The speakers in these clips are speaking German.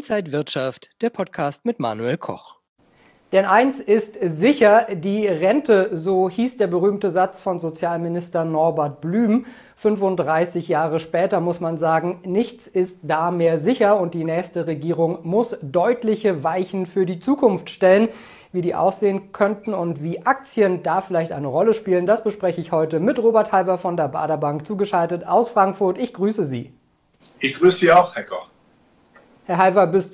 Inside Wirtschaft, der Podcast mit Manuel Koch. Denn eins ist sicher, die Rente, so hieß der berühmte Satz von Sozialminister Norbert Blüm. 35 Jahre später muss man sagen, nichts ist da mehr sicher und die nächste Regierung muss deutliche Weichen für die Zukunft stellen. Wie die aussehen könnten und wie Aktien da vielleicht eine Rolle spielen, das bespreche ich heute mit Robert Halber von der Baader Bank, zugeschaltet aus Frankfurt. Ich grüße Sie. Ich grüße Sie auch, Herr Koch. Herr Halver, bis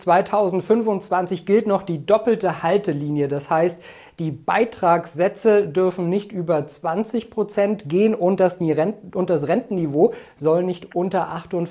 2025 gilt noch die doppelte Haltelinie. Das heißt, die Beitragssätze dürfen nicht über 20% gehen und das Rentenniveau soll nicht unter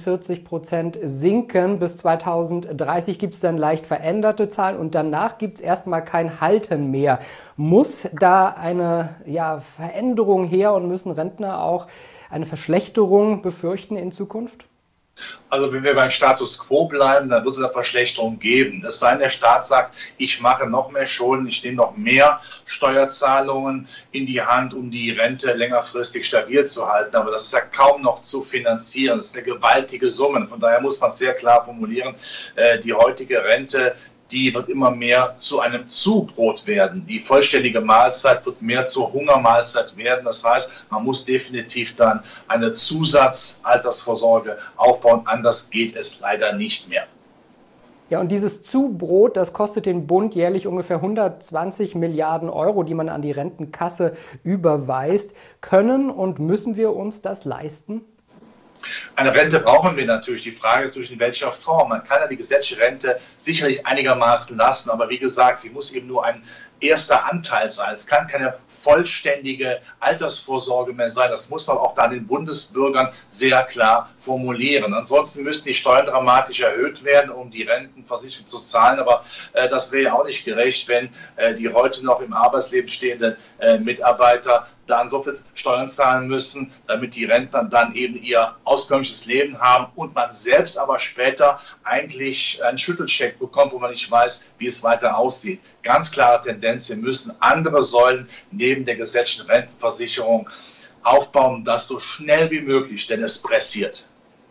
48% sinken. Bis 2030 gibt es dann leicht veränderte Zahlen und danach gibt es erstmal kein Halten mehr. Muss da eine Veränderung her und müssen Rentner auch eine Verschlechterung befürchten in Zukunft? Also wenn wir beim Status Quo bleiben, dann wird es eine Verschlechterung geben. Es sei denn, der Staat sagt, ich mache noch mehr Schulden, ich nehme noch mehr Steuerzahlungen in die Hand, um die Rente längerfristig stabil zu halten. Aber das ist ja kaum noch zu finanzieren. Das ist eine gewaltige Summe. Von daher muss man sehr klar formulieren, die heutige Rente, die wird immer mehr zu einem Zubrot werden. Die vollständige Mahlzeit wird mehr zur Hungermahlzeit werden. Das heißt, man muss definitiv dann eine Zusatzaltersvorsorge aufbauen. Anders geht es leider nicht mehr. Ja, und dieses Zubrot, das kostet den Bund jährlich ungefähr 120 Milliarden Euro, die man an die Rentenkasse überweist. Können und müssen wir uns das leisten? Eine Rente brauchen wir natürlich. Die Frage ist, in welcher Form. Man kann ja die gesetzliche Rente sicherlich einigermaßen lassen, aber wie gesagt, sie muss eben nur ein erster Anteil sein. Es kann keine vollständige Altersvorsorge mehr sein. Das muss man auch da den Bundesbürgern sehr klar formulieren. Ansonsten müssen die Steuern dramatisch erhöht werden, um die Rentenversicherung zu zahlen. Aber das wäre ja auch nicht gerecht, wenn die heute noch im Arbeitsleben stehenden Mitarbeiter dann so viel Steuern zahlen müssen, damit die Rentner dann eben ihr auskömmliches Leben haben und man selbst aber später eigentlich einen Schüttelcheck bekommt, wo man nicht weiß, wie es weiter aussieht. Ganz klare Tendenz, wir müssen andere Säulen neben der gesetzlichen Rentenversicherung aufbauen, das so schnell wie möglich, denn es pressiert.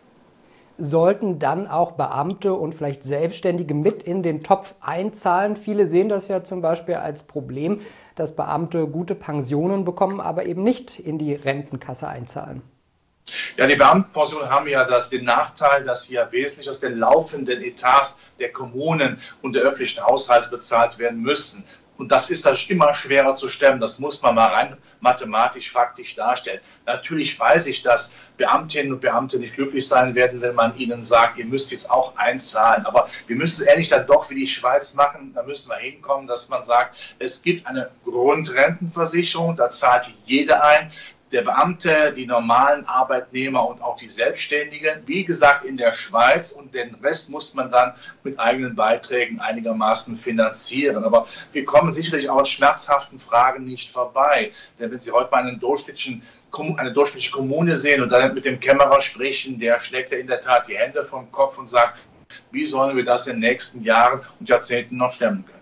Sollten dann auch Beamte und vielleicht Selbstständige mit in den Topf einzahlen? Viele sehen das ja zum Beispiel als Problem, dass Beamte gute Pensionen bekommen, aber eben nicht in die Rentenkasse einzahlen. Ja, die Beamtenpensionen haben ja den Nachteil, dass sie ja wesentlich aus den laufenden Etats der Kommunen und der öffentlichen Haushalte bezahlt werden müssen. Und das ist dann immer schwerer zu stemmen. Das muss man mal rein mathematisch, faktisch darstellen. Natürlich weiß ich, dass Beamtinnen und Beamte nicht glücklich sein werden, wenn man ihnen sagt, ihr müsst jetzt auch einzahlen. Aber wir müssen es ehrlich dann doch wie die Schweiz machen. Da müssen wir hinkommen, dass man sagt, es gibt eine Grundrentenversicherung, da zahlt jeder ein. Der Beamte, die normalen Arbeitnehmer und auch die Selbstständigen, wie gesagt in der Schweiz, und den Rest muss man dann mit eigenen Beiträgen einigermaßen finanzieren. Aber wir kommen sicherlich auch an schmerzhaften Fragen nicht vorbei. Denn wenn Sie heute mal eine durchschnittliche Kommune sehen und dann mit dem Kämmerer sprechen, der schlägt ja in der Tat die Hände vom Kopf und sagt, wie sollen wir das in den nächsten Jahren und Jahrzehnten noch stemmen können?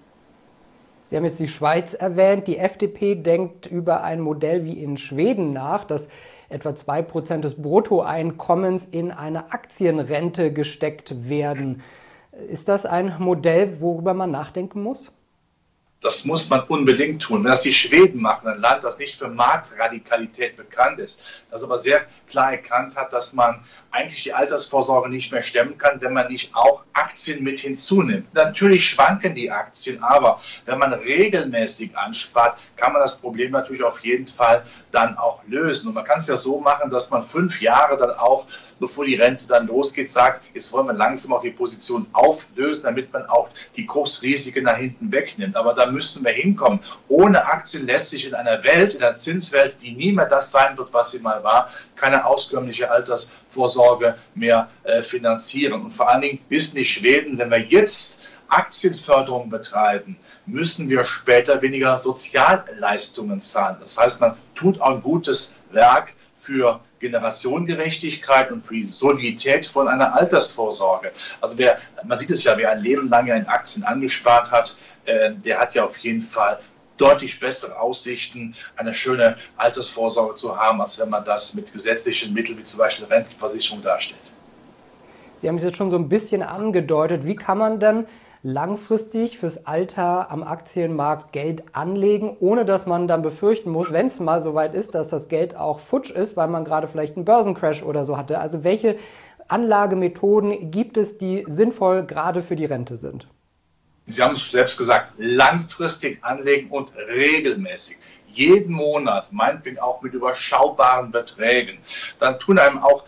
Sie haben jetzt die Schweiz erwähnt. Die FDP denkt über ein Modell wie in Schweden nach, dass etwa 2% des Bruttoeinkommens in eine Aktienrente gesteckt werden. Ist das ein Modell, worüber man nachdenken muss? Das muss man unbedingt tun. Wenn das die Schweden machen, ein Land, das nicht für Marktradikalität bekannt ist, das aber sehr klar erkannt hat, dass man eigentlich die Altersvorsorge nicht mehr stemmen kann, wenn man nicht auch Aktien mit hinzunimmt. Natürlich schwanken die Aktien, aber wenn man regelmäßig anspart, kann man das Problem natürlich auf jeden Fall dann auch lösen. Und man kann es ja so machen, dass man 5 Jahre dann auch, bevor die Rente dann losgeht, sagt, jetzt wollen wir langsam auch die Position auflösen, damit man auch die Kursrisiken nach hinten wegnimmt. Aber da müssten wir hinkommen. Ohne Aktien lässt sich in einer Welt, in einer Zinswelt, die nie mehr das sein wird, was sie mal war, keine auskömmliche Altersvorsorge mehr finanzieren. Und vor allen Dingen wissen die Schweden, wenn wir jetzt Aktienförderung betreiben, müssen wir später weniger Sozialleistungen zahlen. Das heißt, man tut auch ein gutes Werk für Generationengerechtigkeit und für die Solidität von einer Altersvorsorge. Also man sieht es ja, wer ein Leben lang in Aktien angespart hat, der hat ja auf jeden Fall deutlich bessere Aussichten, eine schöne Altersvorsorge zu haben, als wenn man das mit gesetzlichen Mitteln wie zum Beispiel Rentenversicherung darstellt. Sie haben es jetzt schon so ein bisschen angedeutet. Wie kann man denn langfristig fürs Alter am Aktienmarkt Geld anlegen, ohne dass man dann befürchten muss, wenn es mal so weit ist, dass das Geld auch futsch ist, weil man gerade vielleicht einen Börsencrash oder so hatte? Also welche Anlagemethoden gibt es, die sinnvoll gerade für die Rente sind? Sie haben es selbst gesagt, langfristig anlegen und regelmäßig. Jeden Monat, meinetwegen auch mit überschaubaren Beträgen. Dann tun einem auch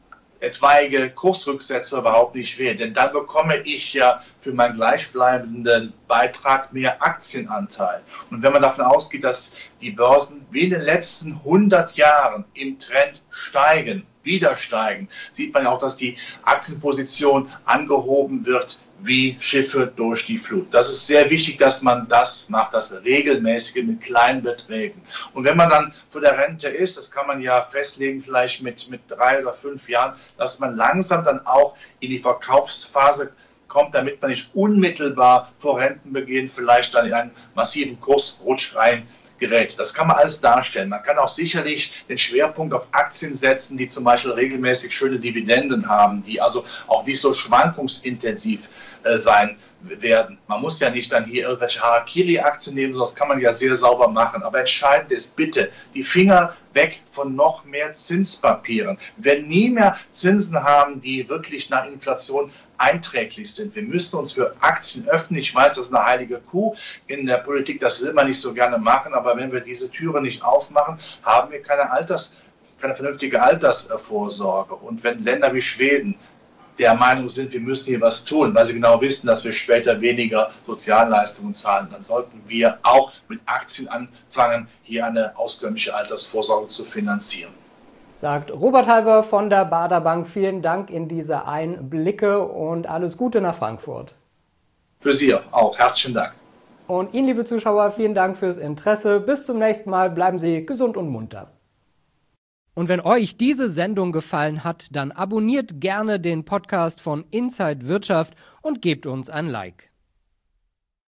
etwaige Kursrücksätze überhaupt nicht weh, denn dann bekomme ich ja für meinen gleichbleibenden Beitrag mehr Aktienanteil. Und wenn man davon ausgeht, dass die Börsen wie in den letzten 100 Jahren im Trend steigen, wieder steigen, sieht man ja auch, dass die Aktienposition angehoben wird wie Schiffe durch die Flut. Das ist sehr wichtig, dass man das macht, das regelmäßige mit kleinen Beträgen. Und wenn man dann für der Rente ist, das kann man ja festlegen, vielleicht mit 3 oder 5 Jahren, dass man langsam dann auch in die Verkaufsphase kommt, damit man nicht unmittelbar vor Rentenbeginn vielleicht dann in einen massiven Kursrutsch reingerät. Das kann man alles darstellen. Man kann auch sicherlich den Schwerpunkt auf Aktien setzen, die zum Beispiel regelmäßig schöne Dividenden haben, die also auch nicht so schwankungsintensiv sein werden. Man muss ja nicht dann hier irgendwelche Harakiri-Aktien nehmen, das kann man ja sehr sauber machen. Aber entscheidend ist bitte, die Finger weg von noch mehr Zinspapieren. Wir werden nie mehr Zinsen haben, die wirklich nach Inflation einträglich sind. Wir müssen uns für Aktien öffnen. Ich weiß, das ist eine heilige Kuh in der Politik, das will man nicht so gerne machen, aber wenn wir diese Türe nicht aufmachen, haben wir keine vernünftige Altersvorsorge. Und wenn Länder wie Schweden der Meinung sind, wir müssen hier was tun, weil sie genau wissen, dass wir später weniger Sozialleistungen zahlen, dann sollten wir auch mit Aktien anfangen, hier eine auskömmliche Altersvorsorge zu finanzieren. Sagt Robert Halver von der Baader Bank. Vielen Dank in diese Einblicke und alles Gute nach Frankfurt. Für Sie auch. Herzlichen Dank. Und Ihnen, liebe Zuschauer, vielen Dank fürs Interesse. Bis zum nächsten Mal. Bleiben Sie gesund und munter. Und wenn euch diese Sendung gefallen hat, dann abonniert gerne den Podcast von Inside Wirtschaft und gebt uns ein Like.